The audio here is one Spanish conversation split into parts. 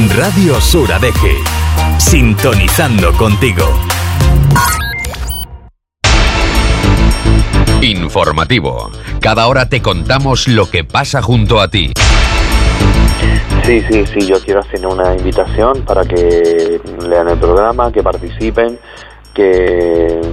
Radio Sur Adeje, sintonizando contigo. Informativo. Cada hora te contamos lo que pasa junto a ti. Sí, yo quiero hacer una invitación para que lean el programa, que participen, que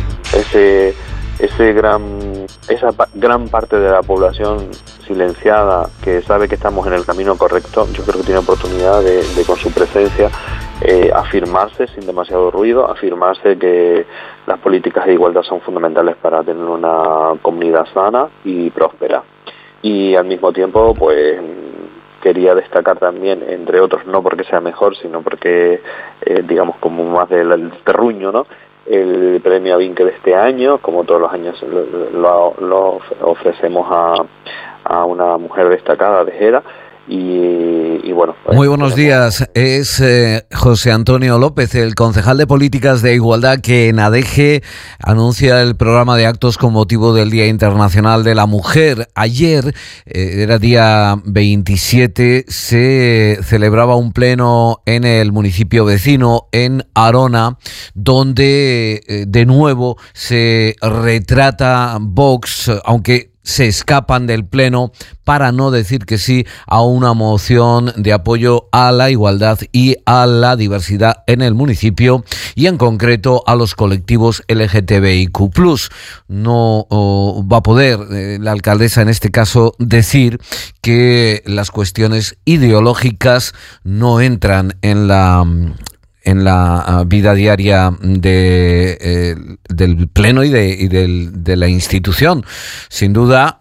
esa gran parte de la población silenciada, que sabe que estamos en el camino correcto, yo creo que tiene oportunidad de con su presencia afirmarse sin demasiado ruido, afirmarse que las políticas de igualdad son fundamentales para tener una comunidad sana y próspera. Y al mismo tiempo, pues quería destacar también, entre otros, no porque sea mejor, sino porque, digamos, como más del terruño, ¿no?, el premio Avinque de este año, como todos los años lo ofrecemos a una mujer destacada de Jera. Y bueno, muy buenos días. Es José Antonio López, el concejal de Políticas de Igualdad, que en Adeje anuncia el programa de actos con motivo del Día Internacional de la Mujer. Ayer, era día 27, se celebraba un pleno en el municipio vecino, en Arona, donde de nuevo se retrata Vox, aunque se escapan del pleno para no decir que sí a una moción de apoyo a la igualdad y a la diversidad en el municipio, y en concreto a los colectivos LGTBIQ+. No va a poder la alcaldesa en este caso decir que las cuestiones ideológicas no entran en la vida diaria del pleno y de la institución. Sin duda,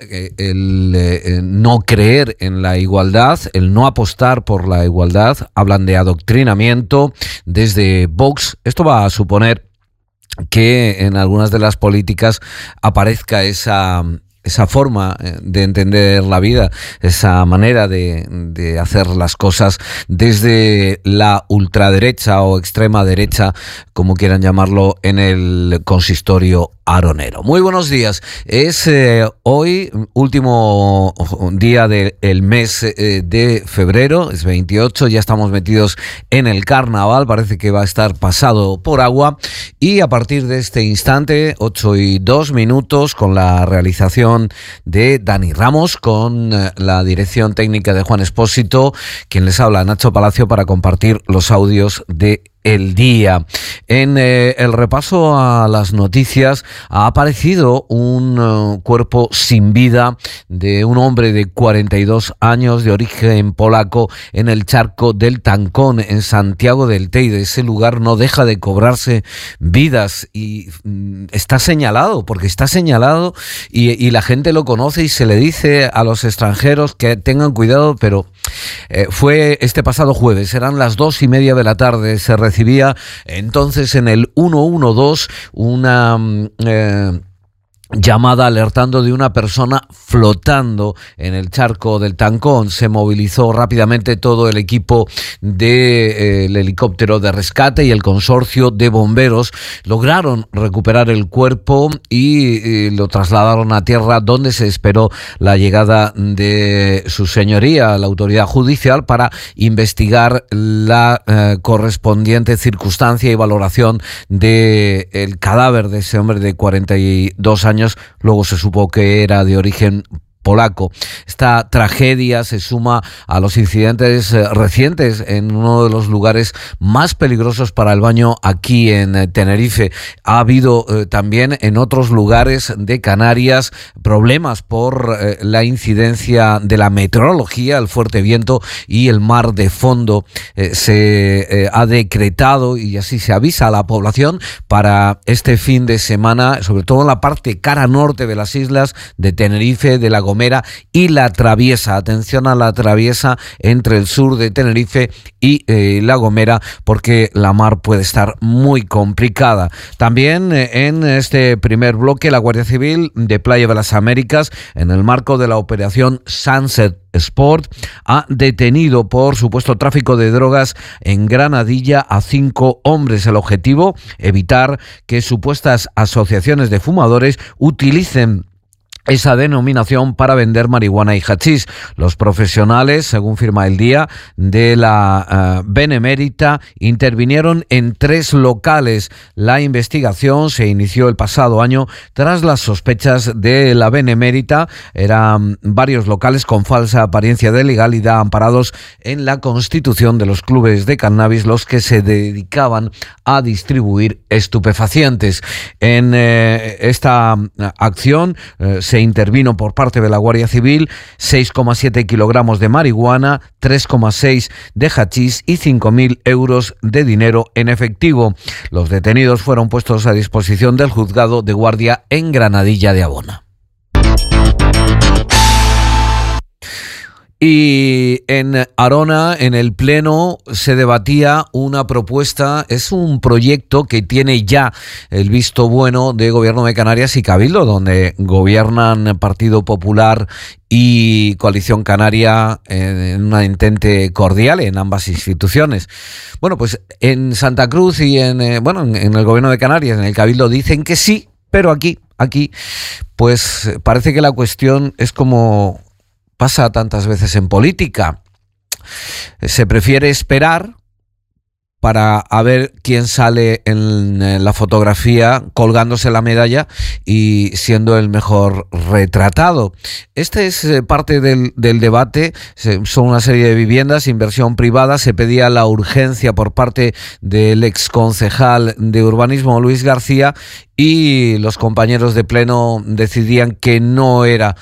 el no creer en la igualdad, el no apostar por la igualdad, hablan de adoctrinamiento desde Vox. Esto va a suponer que en algunas de las políticas aparezca esa forma de entender la vida, esa manera de hacer las cosas desde la ultraderecha o extrema derecha, como quieran llamarlo, en el consistorio aronero. Muy buenos días. Es hoy último día del mes de febrero, es 28, ya estamos metidos en el carnaval, parece que va a estar pasado por agua, y a partir de este instante, 8:02, con la realización de Dani Ramos, con la dirección técnica de Juan Espósito, quien les habla, Nacho Palacio, para compartir los audios de el día. En el repaso a las noticias ha aparecido un cuerpo sin vida de un hombre de 42 años de origen polaco en el charco del Tancón, en Santiago del Teide. Ese lugar no deja de cobrarse vidas y está señalado, porque está señalado y la gente lo conoce y se le dice a los extranjeros que tengan cuidado, pero fue este pasado jueves, eran las 2:30 de la tarde, se recibía entonces en el 112 una llamada alertando de una persona flotando en el charco del Tancón. Se movilizó rápidamente todo el equipo del helicóptero de rescate y el consorcio de bomberos. Lograron recuperar el cuerpo y lo trasladaron a tierra, donde se esperó la llegada de su señoría, la autoridad judicial, para investigar la correspondiente circunstancia y valoración del cadáver de ese hombre de 42 años. Luego se supo que era de origen polaco. Esta tragedia se suma a los incidentes recientes en uno de los lugares más peligrosos para el baño aquí en Tenerife. Ha habido también en otros lugares de Canarias problemas por la incidencia de la meteorología, el fuerte viento y el mar de fondo. Se ha decretado, y así se avisa a la población, para este fin de semana, sobre todo en la parte cara norte de las islas de Tenerife, de La Gomera y La Traviesa. Atención a La Traviesa, entre el sur de Tenerife y La Gomera, porque la mar puede estar muy complicada. También en este primer bloque, la Guardia Civil de Playa de las Américas, en el marco de la operación Sunset Sport, ha detenido por supuesto tráfico de drogas en Granadilla a 5 hombres. El objetivo, evitar que supuestas asociaciones de fumadores utilicen esa denominación para vender marihuana y hachís. Los profesionales, según firma El Día, de la Benemérita intervinieron en 3 locales. La investigación se inició el pasado año tras las sospechas de la Benemérita. Eran varios locales con falsa apariencia de legalidad amparados en la Constitución de los clubes de cannabis, los que se dedicaban a distribuir estupefacientes. En esta acción se intervino por parte de la Guardia Civil 6,7 kilogramos de marihuana, 3,6 de hachís y 5.000 euros de dinero en efectivo. Los detenidos fueron puestos a disposición del juzgado de guardia en Granadilla de Abona. Y en Arona, en el Pleno, se debatía una propuesta, es un proyecto que tiene ya el visto bueno de Gobierno de Canarias y Cabildo, donde gobiernan Partido Popular y Coalición Canaria en un entente cordial en ambas instituciones. Bueno, pues en Santa Cruz y en el Gobierno de Canarias, en el Cabildo, dicen que sí, pero aquí, pues parece que la cuestión es como pasa tantas veces en política. Se prefiere esperar para a ver quién sale en la fotografía colgándose la medalla y siendo el mejor retratado. Este es parte del debate. Son una serie de viviendas, inversión privada. Se pedía la urgencia por parte del exconcejal de urbanismo, Luis García, y los compañeros de Pleno decidían que no era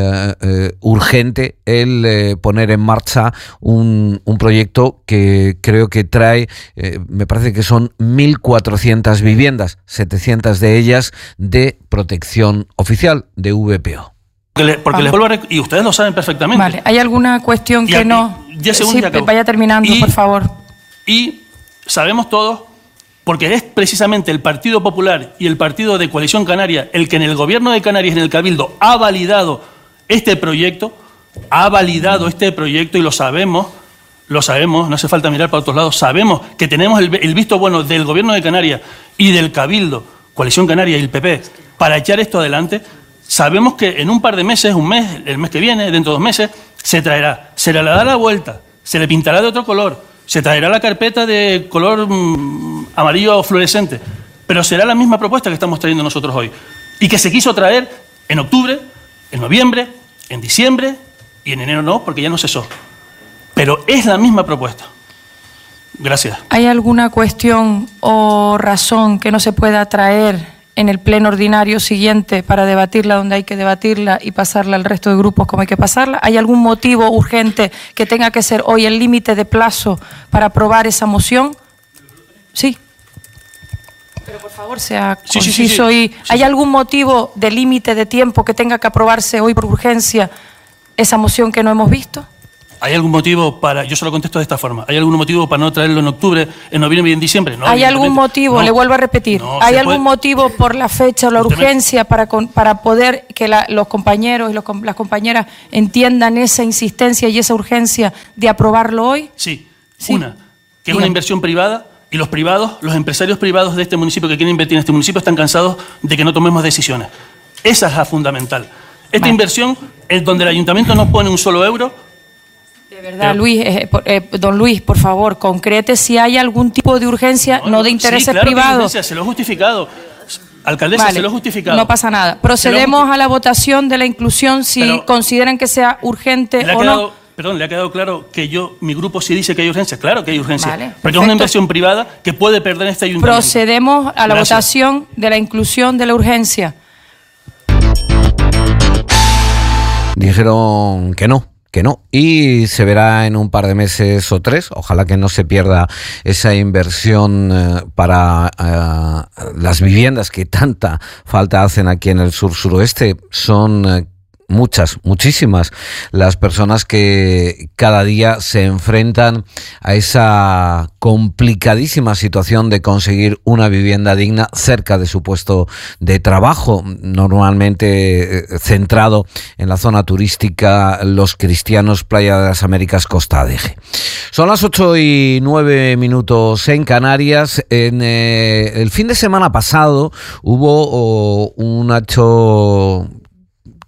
urgente el poner en marcha un proyecto que creo que trae, me parece que son 1.400 viviendas, 700 de ellas de protección oficial, de VPO. Porque les vuelvo y ustedes lo saben perfectamente. Vale, ¿hay alguna cuestión que no? Sí, vaya terminando, por favor. Y sabemos todos, porque es precisamente el Partido Popular y el Partido de Coalición Canaria el que en el Gobierno de Canarias, en el Cabildo, ha validado este proyecto, y lo sabemos, no hace falta mirar para otros lados, sabemos que tenemos el visto bueno del Gobierno de Canarias y del Cabildo, Coalición Canaria y el PP, para echar esto adelante. Sabemos que en un par de meses, un mes, el mes que viene, dentro de 2 meses, se traerá, se le dará la vuelta, se le pintará de otro color, se traerá la carpeta de color amarillo fluorescente, pero será la misma propuesta que estamos trayendo nosotros hoy y que se quiso traer en octubre, en noviembre, en diciembre y en enero no, porque ya no cesó. Pero es la misma propuesta. Gracias. ¿Hay alguna cuestión o razón que no se pueda traer en el pleno ordinario siguiente para debatirla donde hay que debatirla y pasarla al resto de grupos como hay que pasarla? ¿Hay algún motivo urgente que tenga que ser hoy el límite de plazo para aprobar esa moción? Sí. Pero por favor sea conciso. ¿Hay algún motivo de límite de tiempo que tenga que aprobarse hoy por urgencia esa moción que no hemos visto? ¿Hay algún motivo para...? Yo se lo contesto de esta forma. ¿Hay algún motivo para no traerlo en octubre, en noviembre y en diciembre? No, ¿hay algún motivo? No, le vuelvo a repetir. No, ¿hay algún motivo por la fecha o la urgencia para poder que los compañeros y las compañeras entiendan esa insistencia y esa urgencia de aprobarlo hoy? Sí. Una, que es una inversión privada y los empresarios privados de este municipio que quieren invertir en este municipio están cansados de que no tomemos decisiones. Esa es la fundamental. Esta inversión es donde el ayuntamiento no pone un solo euro. De verdad, Luis, don Luis, por favor, concrete si hay algún tipo de urgencia, no de intereses privados. Sí, se lo he justificado. Alcaldesa, vale, se lo he justificado. No pasa nada. Procedemos a la votación de la inclusión si consideran que sea urgente o no. Perdón, ¿le ha quedado claro que mi grupo sí dice que hay urgencia? Claro que hay urgencia. Vale, porque perfecto. Es una inversión privada que puede perder este ayuntamiento. Procedemos a la votación de la inclusión de la urgencia. Dijeron que no. Y se verá en un par de meses o 3. Ojalá que no se pierda esa inversión para las viviendas que tanta falta hacen aquí en el sur-suroeste. Son muchísimas las personas que cada día se enfrentan a esa complicadísima situación de conseguir una vivienda digna cerca de su puesto de trabajo, normalmente centrado en la zona turística Los Cristianos, Playa de las Américas, Costa Adeje. Son las 8:09 en Canarias. En el fin de semana pasado hubo un hecho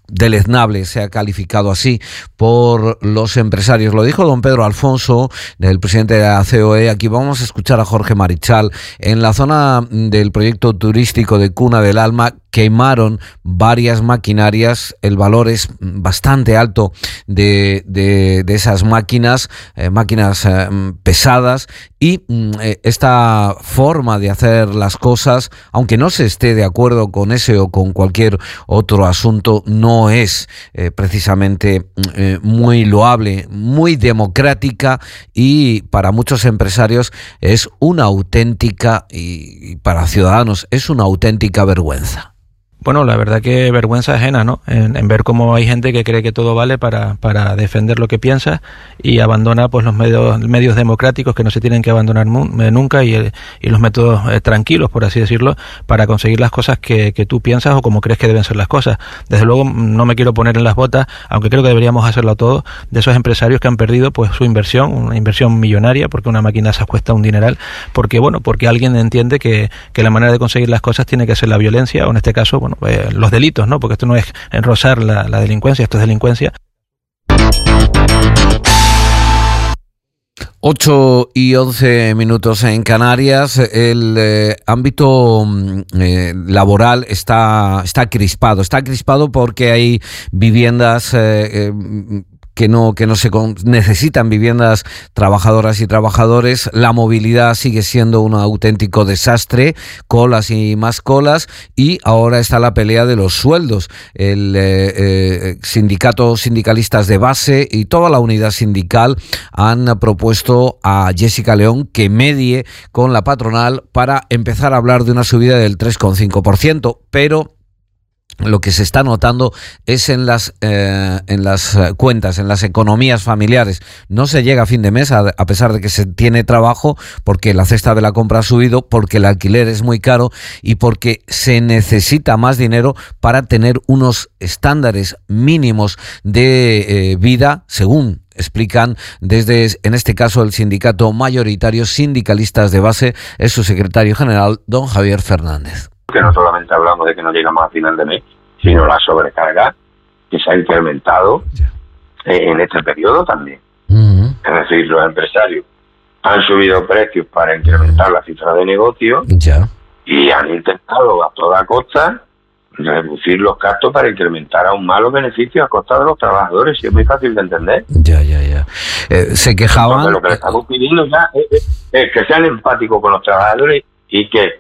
deleznable, se ha calificado así por los empresarios. Lo dijo don Pedro Alfonso, el presidente de la COE. Aquí vamos a escuchar a Jorge Marichal. En la zona del proyecto turístico de Cuna del Alma quemaron varias maquinarias. El valor es bastante alto de esas máquinas pesadas, y esta forma de hacer las cosas, aunque no se esté de acuerdo con ese o con cualquier otro asunto, no es precisamente muy loable, muy democrática, y para muchos empresarios es una auténtica, y para ciudadanos es una auténtica vergüenza. Bueno, la verdad que vergüenza ajena, ¿no? En ver cómo hay gente que cree que todo vale para defender lo que piensa y abandona pues los medios democráticos, que no se tienen que abandonar nunca, y los métodos tranquilos, por así decirlo, para conseguir las cosas que tú piensas o como crees que deben ser las cosas. Desde luego no me quiero poner en las botas, aunque creo que deberíamos hacerlo todos, de esos empresarios que han perdido pues su inversión, una inversión millonaria, porque una máquina se cuesta un dineral, porque alguien entiende que la manera de conseguir las cosas tiene que ser la violencia, o en este caso, los delitos, ¿no? Porque esto no es enrosar la delincuencia, esto es delincuencia. 8:11 en Canarias. El ámbito laboral está crispado porque hay viviendas que no se necesitan, viviendas trabajadoras y trabajadores. La movilidad sigue siendo un auténtico desastre, colas y más colas, y ahora está la pelea de los sueldos. El sindicalistas de base y toda la unidad sindical han propuesto a Jessica León que medie con la patronal para empezar a hablar de una subida del 3,5%, pero lo que se está notando es en las cuentas, en las economías familiares. No se llega a fin de mes a pesar de que se tiene trabajo, porque la cesta de la compra ha subido, porque el alquiler es muy caro y porque se necesita más dinero para tener unos estándares mínimos de vida, según explican desde, en este caso, el sindicato mayoritario Sindicalistas de Base. Es su secretario general, don Javier Fernández. Que no solamente hablamos de que no llegamos a final de mes, sino la sobrecarga que se ha incrementado en este periodo también. Es decir, los empresarios han subido precios para incrementar la cifra de negocio y han intentado a toda costa reducir los gastos para incrementar aún más los beneficios a costa de los trabajadores, y es muy fácil de entender. Se quejaban. Entonces, lo que le estamos pidiendo ya es que sean empáticos con los trabajadores y que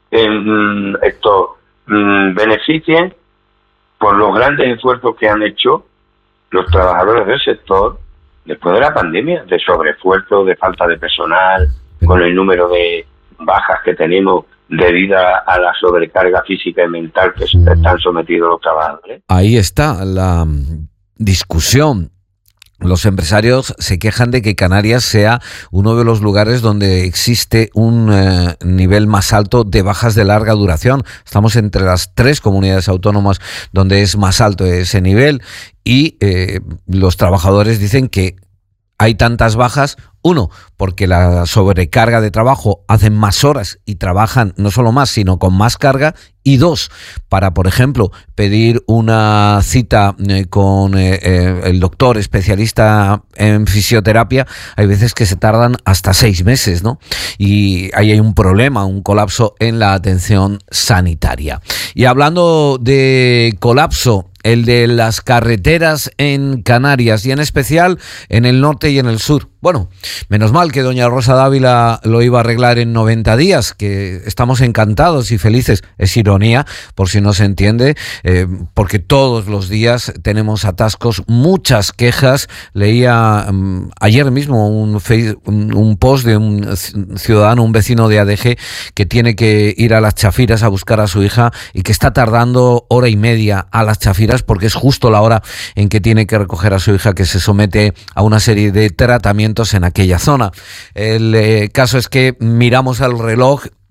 esto beneficien por los grandes esfuerzos que han hecho los trabajadores del sector después de la pandemia, de sobreesfuerzo, de falta de personal, con el número de bajas que tenemos debido a la sobrecarga física y mental que están sometidos los trabajadores. Ahí está la discusión. Los empresarios se quejan de que Canarias sea uno de los lugares donde existe un nivel más alto de bajas de larga duración. Estamos entre las 3 comunidades autónomas donde es más alto ese nivel, y los trabajadores dicen que hay tantas bajas, uno, porque la sobrecarga de trabajo, hacen más horas y trabajan no solo más, sino con más carga, y dos, para, por ejemplo, pedir una cita con el doctor especialista en fisioterapia, hay veces que se tardan hasta 6 meses, ¿no? Y ahí hay un problema, un colapso en la atención sanitaria. Y hablando de colapso, el de las carreteras en Canarias, y en especial en el norte y en el sur. Bueno, menos mal que doña Rosa Dávila lo iba a arreglar en 90 días, que estamos encantados y felices. Es ironía, por si no se entiende, porque todos los días tenemos atascos, muchas quejas. Leía ayer mismo un post de un ciudadano, un vecino de ADG, que tiene que ir a Las Chafiras a buscar a su hija y que está tardando hora y media a Las Chafiras porque es justo la hora en que tiene que recoger a su hija, que se somete a una serie de tratamientos en aquella zona. El caso es que miramos el reloj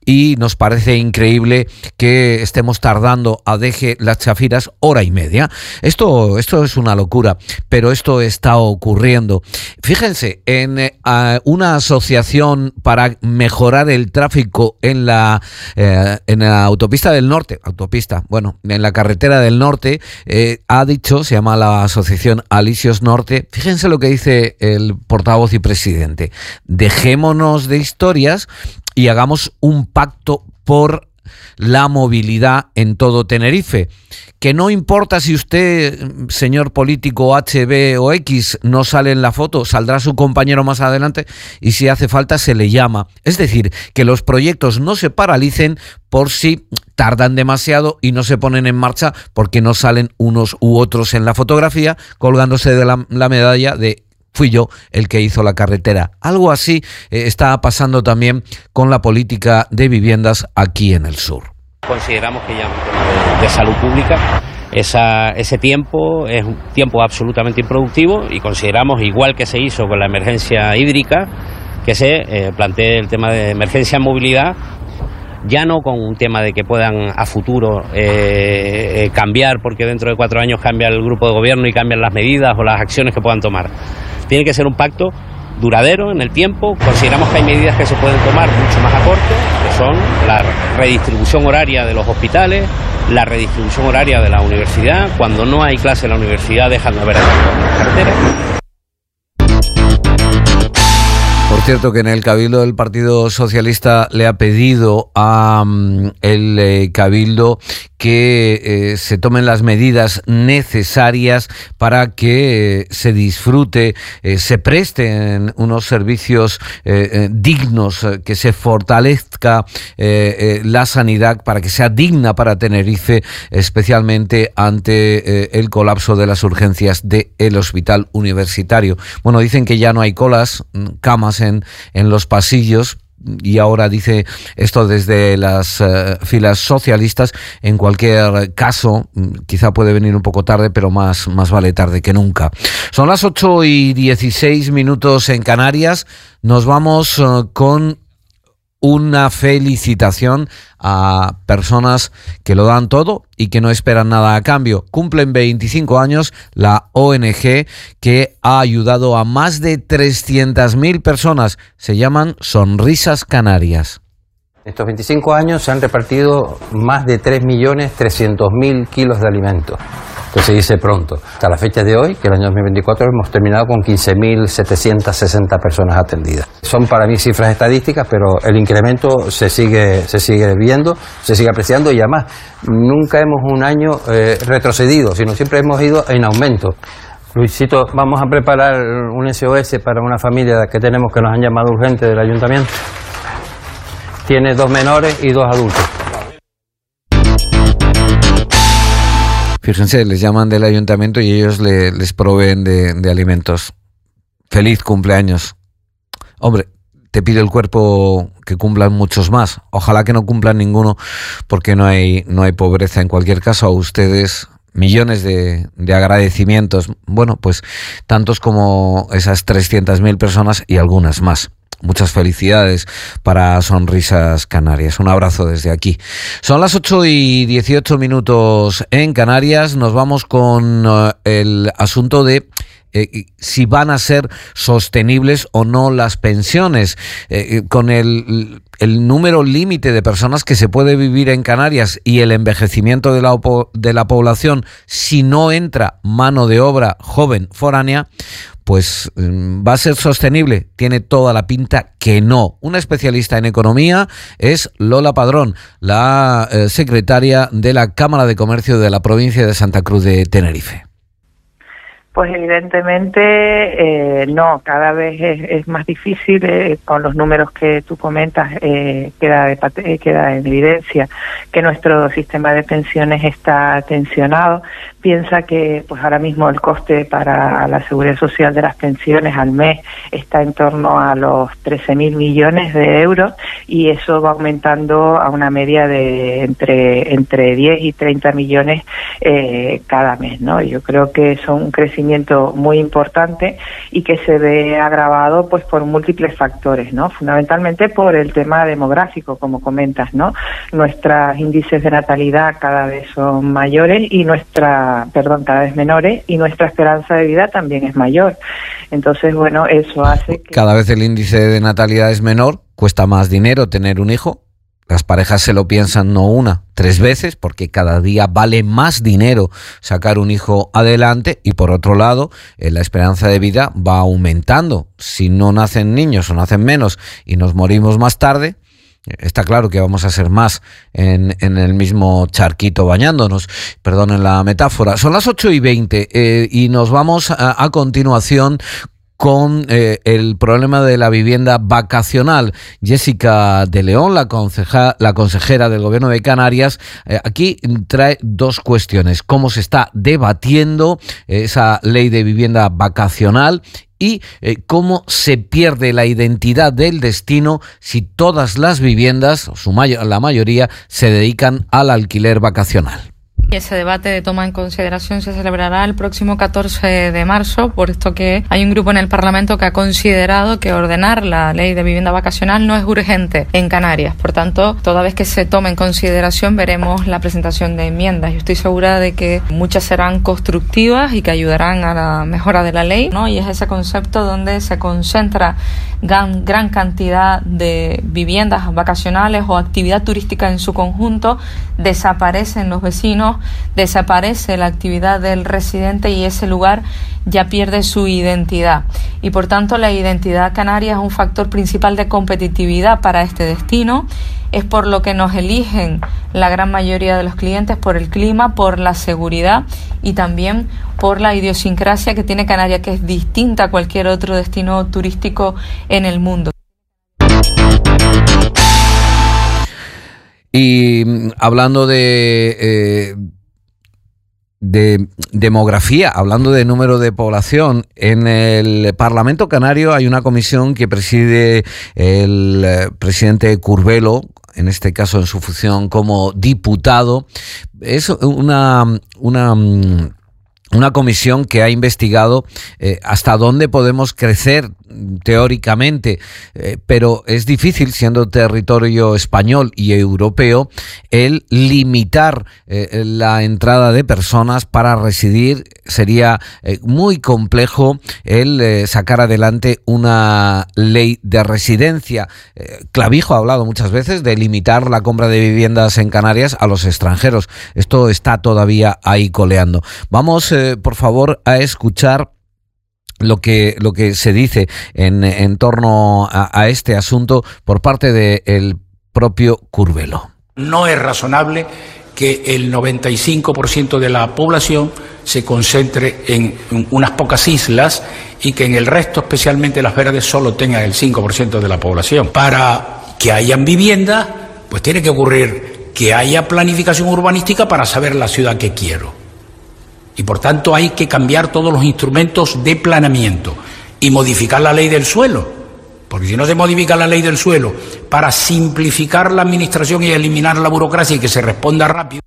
y nos parece increíble que estemos tardando a deje las chafiras hora y media. Esto es una locura, pero esto está ocurriendo. Fíjense, en una asociación para mejorar el tráfico en la autopista del norte, en la carretera del norte, ha dicho, se llama la asociación Alisios Norte, fíjense lo que dice el portavoz y presidente: dejémonos de historias y hagamos un pacto por la movilidad en todo Tenerife. Que no importa si usted, señor político HB o X, no sale en la foto, saldrá su compañero más adelante y si hace falta se le llama. Es decir, que los proyectos no se paralicen por si tardan demasiado y no se ponen en marcha porque no salen unos u otros en la fotografía colgándose de la medalla de fui yo el que hizo la carretera. Algo así está pasando también con la política de viviendas aquí en el sur. Consideramos que ya un tema de salud pública, ese tiempo es un tiempo absolutamente improductivo y consideramos, igual que se hizo con la emergencia hídrica, que se plantee el tema de emergencia en movilidad, ya no con un tema de que puedan a futuro cambiar, porque dentro de 4 años cambia el grupo de gobierno y cambian las medidas o las acciones que puedan tomar. Tiene que ser un pacto duradero en el tiempo. Consideramos que hay medidas que se pueden tomar mucho más a corto, que son la redistribución horaria de los hospitales, la redistribución horaria de la universidad. Cuando no hay clase en la universidad dejan de haber carreteras. Por cierto, que en el Cabildo del Partido Socialista le ha pedido a el Cabildo que se tomen las medidas necesarias para que se disfrute, se presten unos servicios dignos, que se fortalezca la sanidad para que sea digna para Tenerife, especialmente ante el colapso de las urgencias del hospital universitario. Bueno, dicen que ya no hay colas, camas en los pasillos, y ahora dice esto desde las filas socialistas. En cualquier caso, quizá puede venir un poco tarde, pero más vale tarde que nunca. Son las 8:16 en Canarias. Nos vamos con una felicitación a personas que lo dan todo y que no esperan nada a cambio. Cumplen 25 años la ONG que ha ayudado a más de 300.000 personas. Se llaman Sonrisas Canarias. En estos 25 años se han repartido más de 3.300.000 kilos de alimentos, que se dice pronto. Hasta la fecha de hoy, que el año 2024, hemos terminado con 15.760 personas atendidas. Son para mí cifras estadísticas, pero el incremento se sigue viendo, se sigue apreciando, y además nunca hemos un año retrocedido, sino siempre hemos ido en aumento. Luisito, vamos a preparar un SOS para una familia que tenemos, que nos han llamado urgente del ayuntamiento. Tiene 2 menores y 2 adultos. Fíjense, les llaman del ayuntamiento y ellos les proveen de alimentos. Feliz cumpleaños. Hombre, te pide el cuerpo que cumplan muchos más. Ojalá que no cumplan ninguno, porque no hay pobreza. En cualquier caso, a ustedes, millones de agradecimientos. Bueno, pues tantos como esas 300.000 personas y algunas más. Muchas felicidades para Sonrisas Canarias. Un abrazo desde aquí. Son las 8:18 en Canarias. Nos vamos con el asunto de si van a ser sostenibles o no las pensiones. Con el número límite de personas que se puede vivir en Canarias y el envejecimiento de la población, si no entra mano de obra joven foránea, pues ¿va a ser sostenible? Tiene toda la pinta que no. Una especialista en economía es Lola Padrón, la secretaria de la Cámara de Comercio de la provincia de Santa Cruz de Tenerife. Pues evidentemente no, cada vez es más difícil, con los números que tú comentas, queda en evidencia que nuestro sistema de pensiones está tensionado. Piensa que pues ahora mismo el coste para la seguridad social de las pensiones al mes está en torno a los 13.000 millones de euros, y eso va aumentando a una media de entre 10 y 30 millones cada mes, ¿no? Yo creo que son un crecimiento muy importante y que se ve agravado pues por múltiples factores, ¿no? Fundamentalmente por el tema demográfico, como comentas, ¿no? Nuestros índices de natalidad cada vez son mayores y cada vez menores, y nuestra esperanza de vida también es mayor. Entonces, bueno, eso hace que... Cada vez el índice de natalidad es menor, cuesta más dinero tener un hijo. Las parejas se lo piensan no una, 3 veces, porque cada día vale más dinero sacar un hijo adelante, y por otro lado, la esperanza de vida va aumentando. Si no nacen niños o nacen menos y nos morimos más tarde, está claro que vamos a ser más en el mismo charquito bañándonos, perdonen la metáfora. Son las 8:20 y nos vamos a continuación con el problema de la vivienda vacacional. Jessica de León, la consejera del Gobierno de Canarias, aquí trae 2 cuestiones: cómo se está debatiendo esa ley de vivienda vacacional y cómo se pierde la identidad del destino si todas las viviendas, la mayoría, se dedican al alquiler vacacional. Ese debate de toma en consideración se celebrará el próximo 14 de marzo, por esto que hay un grupo en el Parlamento que ha considerado que ordenar la ley de vivienda vacacional no es urgente en Canarias. Por tanto, toda vez que se tome en consideración, veremos la presentación de enmiendas. Yo estoy segura de que muchas serán constructivas y que ayudarán a la mejora de la ley, ¿no? Y es ese concepto donde se concentra gran cantidad de viviendas vacacionales o actividad turística en su conjunto, desaparecen los vecinos, desaparece la actividad del residente y ese lugar ya pierde su identidad. Y por tanto la identidad canaria es un factor principal de competitividad para este destino. Es por lo que nos eligen la gran mayoría de los clientes, por el clima, por la seguridad y también por la idiosincrasia que tiene Canarias, que es distinta a cualquier otro destino turístico en el mundo. Y hablando de demografía, hablando de número de población, en el Parlamento Canario hay una comisión que preside el presidente Curbelo, en este caso en su función como diputado. Es una comisión que ha investigado hasta dónde podemos crecer teóricamente, pero es difícil, siendo territorio español y europeo, el limitar la entrada de personas para residir. Sería muy complejo el sacar adelante una ley de residencia. Clavijo ha hablado muchas veces de limitar la compra de viviendas en Canarias a los extranjeros. Esto está todavía ahí coleando. Vamos, por favor, a escuchar lo que se dice en torno a este asunto por parte del propio Curbelo. No es razonable que el 95% de la población se concentre en unas pocas islas y que en el resto, especialmente las verdes, solo tengan el 5% de la población. Para que hayan viviendas, pues tiene que ocurrir que haya planificación urbanística para saber la ciudad que quiero. Y por tanto hay que cambiar todos los instrumentos de planeamiento y modificar la ley del suelo, porque si no se modifica la ley del suelo para simplificar la administración y eliminar la burocracia y que se responda rápido.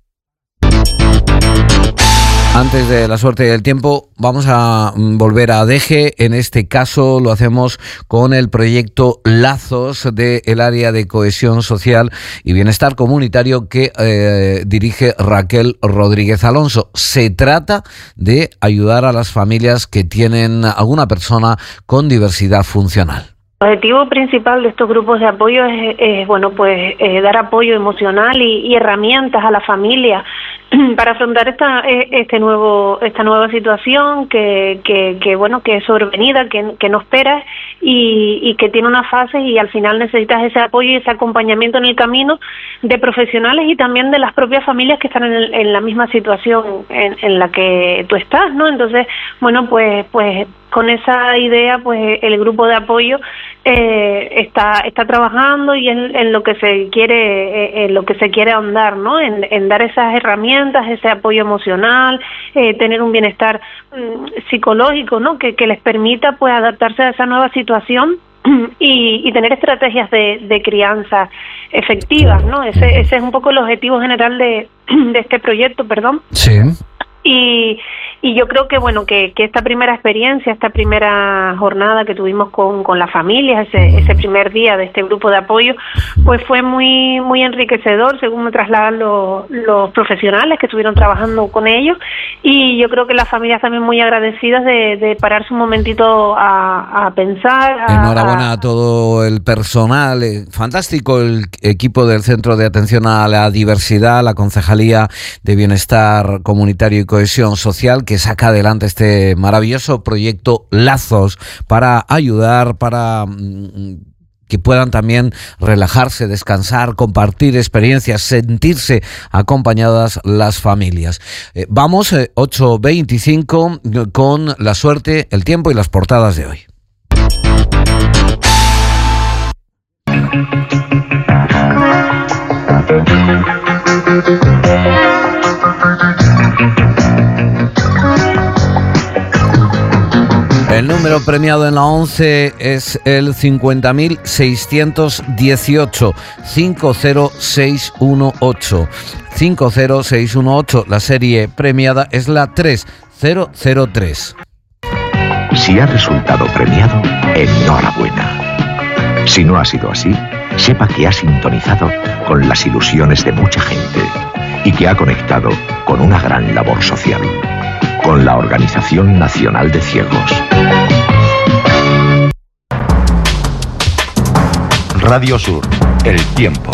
Antes de la suerte del tiempo, vamos a volver a DG. En este caso lo hacemos con el proyecto Lazos del área de cohesión social y bienestar comunitario que dirige Raquel Rodríguez Alonso. Se trata de ayudar a las familias que tienen alguna persona con diversidad funcional. El objetivo principal de estos grupos de apoyo es dar apoyo emocional y herramientas a la familia para afrontar esta nueva situación que es sobrevenida, que no esperas y que tiene unas fases, y al final necesitas ese apoyo y ese acompañamiento en el camino de profesionales y también de las propias familias que están en la misma situación en la que tú estás, ¿no? Entonces, pues con esa idea, pues el grupo de apoyo está trabajando y en lo que se quiere ahondar, ¿no? En dar esas herramientas, ese apoyo emocional, tener un bienestar psicológico, ¿no? Que les permita pues adaptarse a esa nueva situación y tener estrategias de crianza efectivas, ¿no? Ese es un poco el objetivo general de este proyecto, perdón. Sí. Y yo creo que bueno que esta primera experiencia, esta primera jornada que tuvimos con las familias, ese primer día de este grupo de apoyo, pues fue muy muy enriquecedor, según me trasladan los profesionales que estuvieron trabajando con ellos, y yo creo que las familias también muy agradecidas de pararse un momentito a pensar. Enhorabuena a todo el personal, fantástico el equipo del Centro de Atención a la Diversidad, la Concejalía de Bienestar Comunitario y Cohesión Social, que saca adelante este maravilloso proyecto Lazos para ayudar, para que puedan también relajarse, descansar, compartir experiencias, sentirse acompañadas las familias. Vamos, 8:25, con la suerte, el tiempo y las portadas de hoy. El número premiado en la 11 es el 50.618, 50618. 50618, la serie premiada es la 3003. Si ha resultado premiado, enhorabuena. Si no ha sido así, sepa que ha sintonizado con las ilusiones de mucha gente y que ha conectado con una gran labor social, con la Organización Nacional de Ciegos. Radio Sur, el tiempo.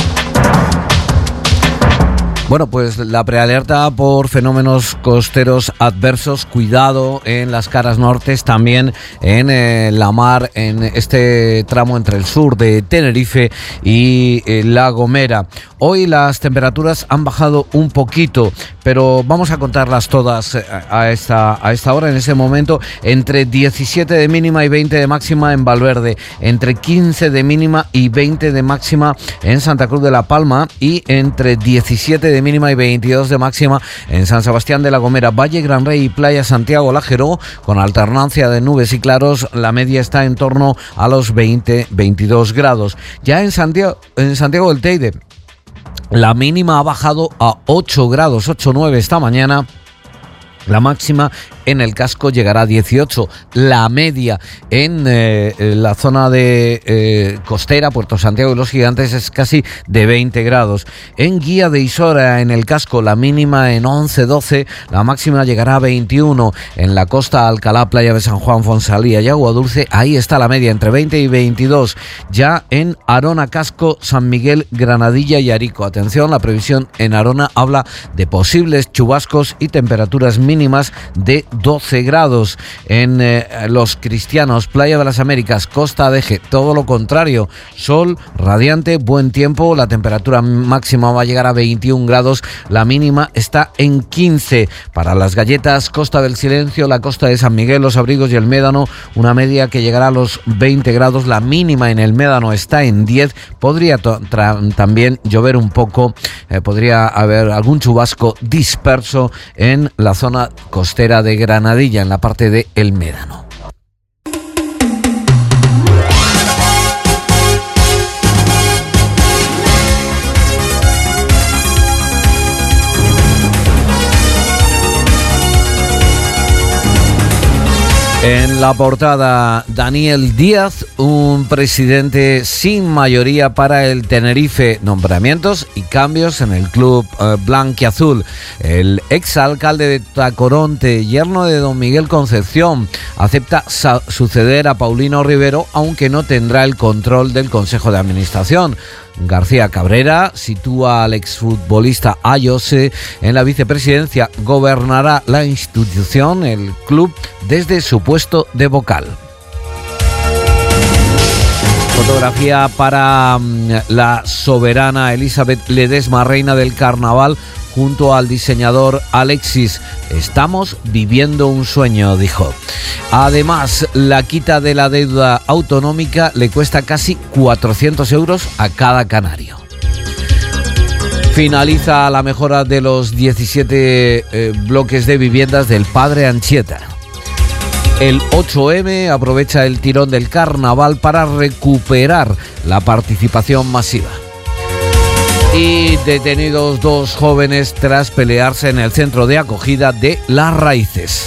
Bueno, pues la prealerta por fenómenos costeros adversos, cuidado en las caras nortes, también en la mar, en este tramo entre el sur de Tenerife y La Gomera. Hoy las temperaturas han bajado un poquito, pero vamos a contarlas todas a esta hora, en ese momento. Entre 17 de mínima y 20 de máxima en Valverde, entre 15 de mínima y 20 de máxima en Santa Cruz de la Palma, y entre 17 de mínima y 22 de máxima en San Sebastián de La Gomera, Valle Gran Rey y Playa Santiago La Geró, con alternancia de nubes y claros. La media está en torno a los 20-22 grados. Ya en Santiago del Teide, la mínima ha bajado a 8 grados, 8-9 esta mañana. La máxima en el casco llegará a 18. La media en la zona de costera, Puerto Santiago y Los Gigantes, es casi de 20 grados. En Guía de Isora, en el casco, la mínima en 11-12. La máxima llegará a 21. En la costa, Alcalá, Playa de San Juan, Fonsalía y Agua Dulce, ahí está la media, entre 20 y 22. Ya en Arona, Casco, San Miguel, Granadilla y Arico. Atención, la previsión en Arona habla de posibles chubascos y temperaturas mínimas de 12 grados. En Los Cristianos, Playa de las Américas, Costa de Eje, todo lo contrario, sol radiante, buen tiempo. La temperatura máxima va a llegar a 21 grados, la mínima está en 15. Para Las Galletas, Costa del Silencio, la costa de San Miguel, Los Abrigos y el Médano, una media que llegará a los 20 grados, la mínima en el Médano está en 10. Podría también llover un poco, podría haber algún chubasco disperso en la zona costera de Granadilla, en la parte de El Médano. En la portada, Daniel Díaz, un presidente sin mayoría para el Tenerife. Nombramientos y cambios en el club blanquiazul. El exalcalde de Tacoronte, yerno de don Miguel Concepción, acepta suceder a Paulino Rivero, aunque no tendrá el control del Consejo de Administración. García Cabrera sitúa al exfutbolista Ayose en la vicepresidencia. Gobernará la institución, el club, desde su puesto de vocal. Fotografía para la soberana Elizabeth Ledesma, reina del carnaval, junto al diseñador Alexis. Estamos viviendo un sueño, dijo. Además, la quita de la deuda autonómica le cuesta casi 400 euros a cada canario. Finaliza la mejora de los 17 bloques de viviendas del Padre Anchieta. El 8M aprovecha el tirón del carnaval para recuperar la participación masiva. Y detenidos 2 jóvenes tras pelearse en el centro de acogida de Las Raíces.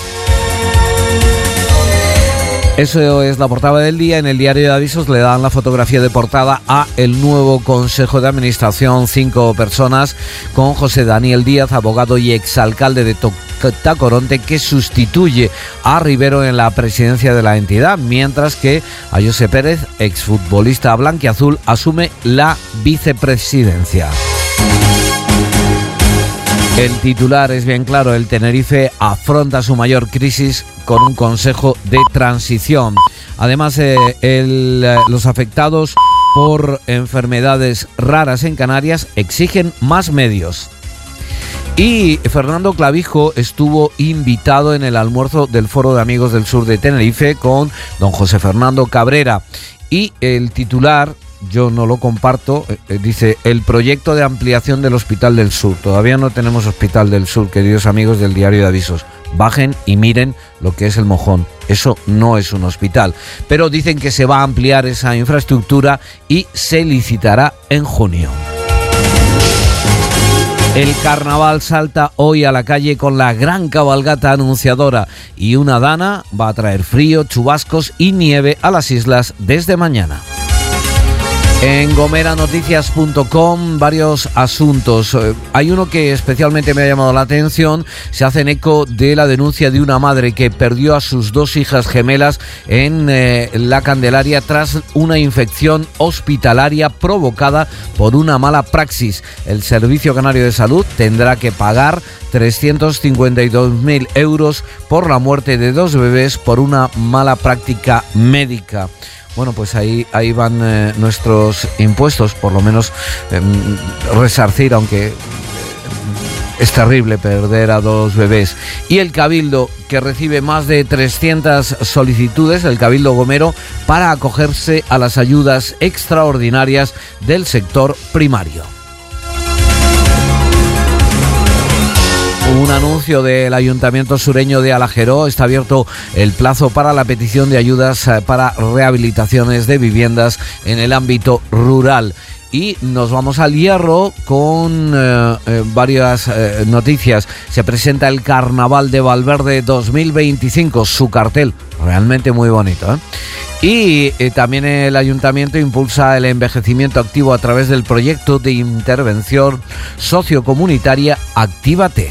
Eso es la portada del día. En el diario de avisos le dan la fotografía de portada a el nuevo Consejo de Administración, 5 personas, con José Daniel Díaz, abogado y exalcalde de Tacoronte, que sustituye a Rivero en la presidencia de la entidad, mientras que a José Pérez, exfutbolista blanquiazul, asume la vicepresidencia. El titular es bien claro: el Tenerife afronta su mayor crisis con un consejo de transición. Además, los afectados por enfermedades raras en Canarias exigen más medios. Y Fernando Clavijo estuvo invitado en el almuerzo del Foro de Amigos del Sur de Tenerife con don José Fernando Cabrera. Y el titular, yo no lo comparto, dice: el proyecto de ampliación del Hospital del Sur. Todavía no tenemos Hospital del Sur, queridos amigos del diario de avisos. Bajen y miren lo que es el Mojón. Eso no es un hospital. Pero dicen que se va a ampliar esa infraestructura y se licitará en junio. El carnaval salta hoy a la calle con la gran cabalgata anunciadora, y una dana va a traer frío, chubascos y nieve a las islas desde mañana. En gomeranoticias.com varios asuntos. Hay uno que especialmente me ha llamado la atención. Se hacen eco de la denuncia de una madre que perdió a sus 2 hijas gemelas en la Candelaria tras una infección hospitalaria provocada por una mala praxis. El Servicio Canario de Salud tendrá que pagar 352.000 euros por la muerte de 2 bebés por una mala práctica médica. Bueno, pues ahí van nuestros impuestos, por lo menos resarcir, aunque es terrible perder a 2 bebés. Y el Cabildo, que recibe más de 300 solicitudes, el Cabildo Gomero, para acogerse a las ayudas extraordinarias del sector primario. Un anuncio del Ayuntamiento sureño de Alajeró: está abierto el plazo para la petición de ayudas para rehabilitaciones de viviendas en el ámbito rural. Y nos vamos al Hierro con varias noticias. Se presenta el Carnaval de Valverde 2025, su cartel, realmente muy bonito, Y también el Ayuntamiento impulsa el envejecimiento activo a través del proyecto de intervención sociocomunitaria Actívate.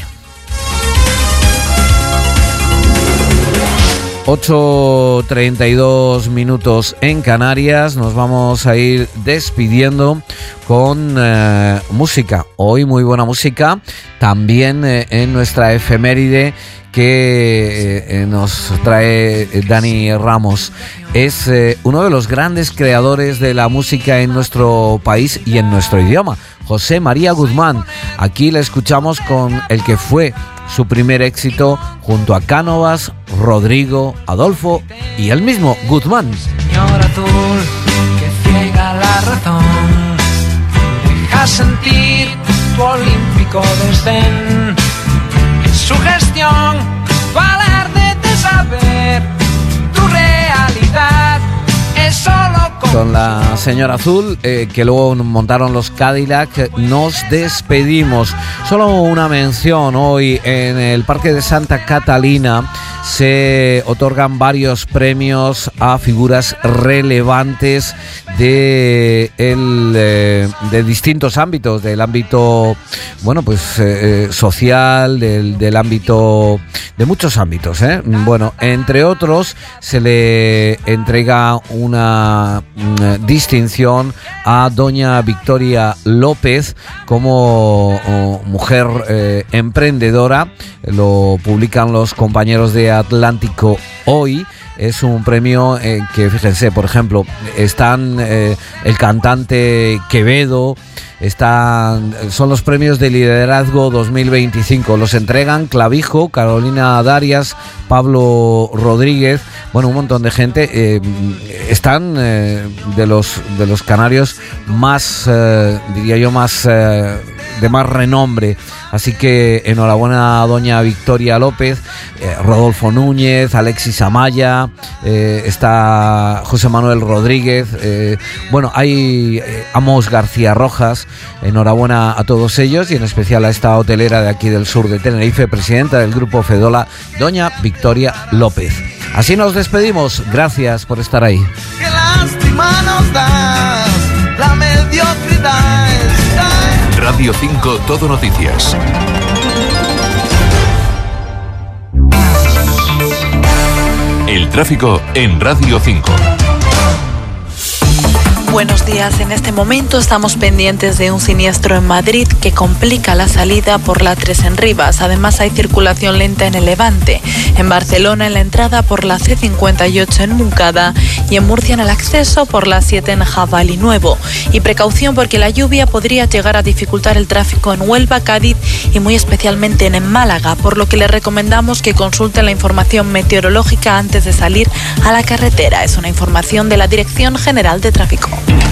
8:32 minutos en Canarias. Nos vamos a ir despidiendo con música. Hoy muy buena música. También en nuestra efeméride que nos trae Dani Ramos. Es uno de los grandes creadores de la música en nuestro país y en nuestro idioma, José María Guzmán. Aquí le escuchamos con el que fue su primer éxito junto a Cánovas, Rodrigo, Adolfo y el mismo Guzmán. Señor azul, que ciega la razón, deja sentir tu olímpico desdén. En su gestión, tu alarde de saber, tu realidad es solo con la señora azul, que luego montaron los Cadillac. Nos despedimos. Solo una mención: hoy en el Parque de Santa Catalina se otorgan varios premios a figuras relevantes de distintos ámbitos, del ámbito, bueno, pues social, del ámbito, de muchos ámbitos, Bueno, entre otros se le entrega una distinción a doña Victoria López como mujer emprendedora. Lo publican los compañeros de Atlántico hoy. es un premio que, fíjense, por ejemplo, están el cantante Quevedo, son los premios de liderazgo 2025. Los entregan Clavijo, Carolina Darias, Pablo Rodríguez, bueno, un montón de gente. Están de los canarios más, diría yo, más de más renombre. Así que enhorabuena a doña Victoria López, Rodolfo Núñez, Alexis Amaya, está José Manuel Rodríguez, bueno, hay Amos García Rojas. Enhorabuena a todos ellos y en especial a esta hotelera de aquí del sur de Tenerife, presidenta del Grupo Fedola, doña Victoria López. Así nos despedimos, gracias por estar ahí. Qué lástima nos das, la mediocridad está. Radio 5 Todo Noticias. El tráfico en Radio 5. Buenos días, en este momento estamos pendientes de un siniestro en Madrid que complica la salida por la 3 en Rivas. Además hay circulación lenta en el Levante, en Barcelona en la entrada por la C58 en Montcada y en Murcia en el acceso por la 7 en Jabalí Nuevo. Y precaución porque la lluvia podría llegar a dificultar el tráfico en Huelva, Cádiz y muy especialmente en Málaga, por lo que les recomendamos que consulten la información meteorológica antes de salir a la carretera. Es una información de la Dirección General de Tráfico.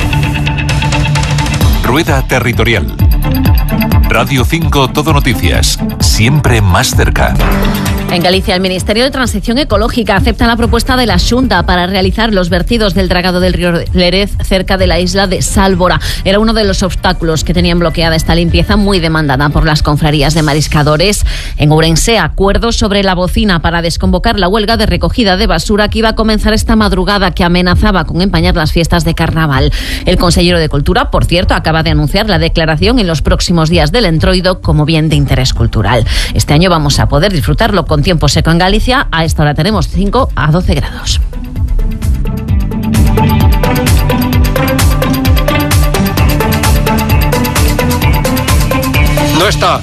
Rueda Territorial. Radio 5 Todo Noticias. Siempre más cerca. En Galicia, el Ministerio de Transición Ecológica acepta la propuesta de la Xunta para realizar los vertidos del dragado del río Lérez cerca de la isla de Sálvora. Era uno de los obstáculos que tenían bloqueada esta limpieza muy demandada por las confrarías de mariscadores. En Ourense, acuerdos sobre la bocina para desconvocar la huelga de recogida de basura que iba a comenzar esta madrugada, que amenazaba con empañar las fiestas de carnaval. El consejero de Cultura, por cierto, acaba de anunciar la declaración en los próximos días del Entroido como bien de interés cultural. Este año vamos a poder disfrutarlo con tiempo seco en Galicia. A esta hora tenemos 5 a 12 grados. No está.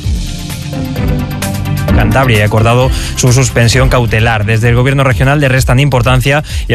Cantabria ha acordado su suspensión cautelar. Desde el gobierno regional le restan importancia y